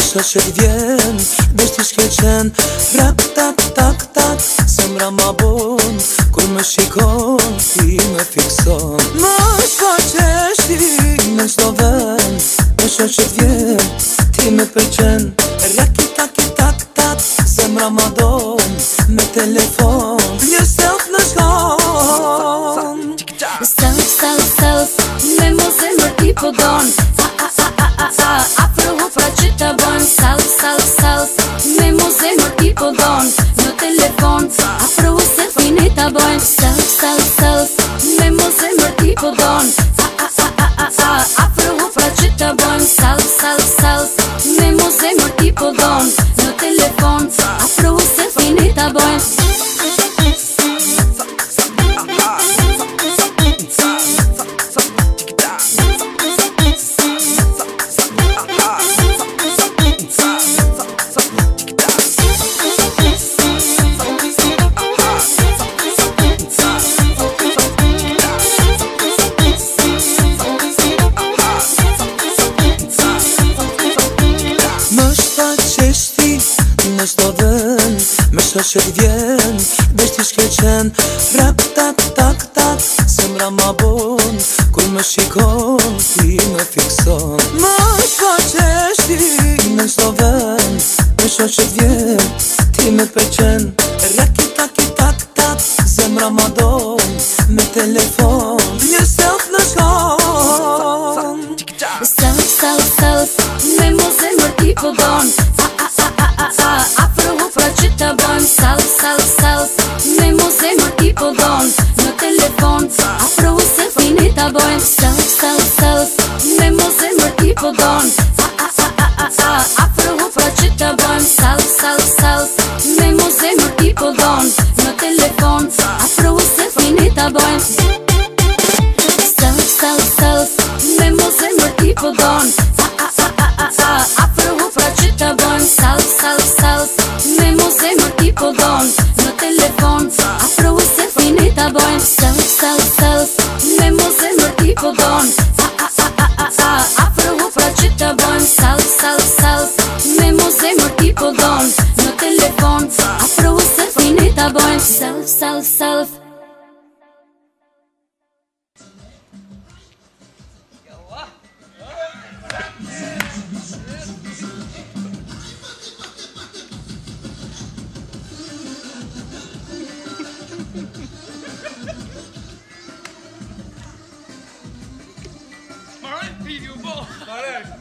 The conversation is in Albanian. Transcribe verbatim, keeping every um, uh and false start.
shoqet vjen, veç t'i shkeqen. Rak, tak, tak, tak, zemra ma bon, kur më shikon, ti me fikson. Më shfaqesh ti në çdo vend, me shoqet vjen, ti me pëlqen. Raki, taki, tak, tak, zemra ma don, me telefon, një self në shkon. Self, self, self, me mo zemër ti po don. Afro pra që të bën. Self, self, self, me mo zemër ti po don. Në telefon, afro selfie ne ta bojnë. Self, self, self, me mo zemër ti po don. Afro pra që të bën. Self, self, self, me mo zemër ti po don. Në telefon, afro selfie ne ta bojnë. Në çdo vend, me shoqet vjen, veç t'i shkeqen. Rak, tak, tak, tak, zemra ma bon, kur më shikon, ti me fikson. Më shfaqesh ti në çdo vend, me shoqet vjen, ti me pëlqen. Raki, taki, tak, tak, zemra ma don, me telefon, një self në shkon. Self, self, self, me mo zemër ti po don. Afro pra që të bën. Self, self, self, me mo zemër ti po don. Në telefon, afro selfie ne ta bojnë. Self, self, self, me mo zemër ti po don. Afro pra që të bën. Self, self, self, me mo zemër ti po don. Në telefon, afro selfie ne ta bojnë. Self, self, self, me mo zemër ti po don. Afro pra që të bën. Self, self, self, me mo zemër ti po don. Në telefon, afro selfie ne ta bojnë. Self, self, self, me mo zemër ti po don. Afro pra që të bën. Self, self, self, me mo zemër ti po don. Në telefon, afro selfie ne ta bojnë. Self, self, self. Alright, video ball.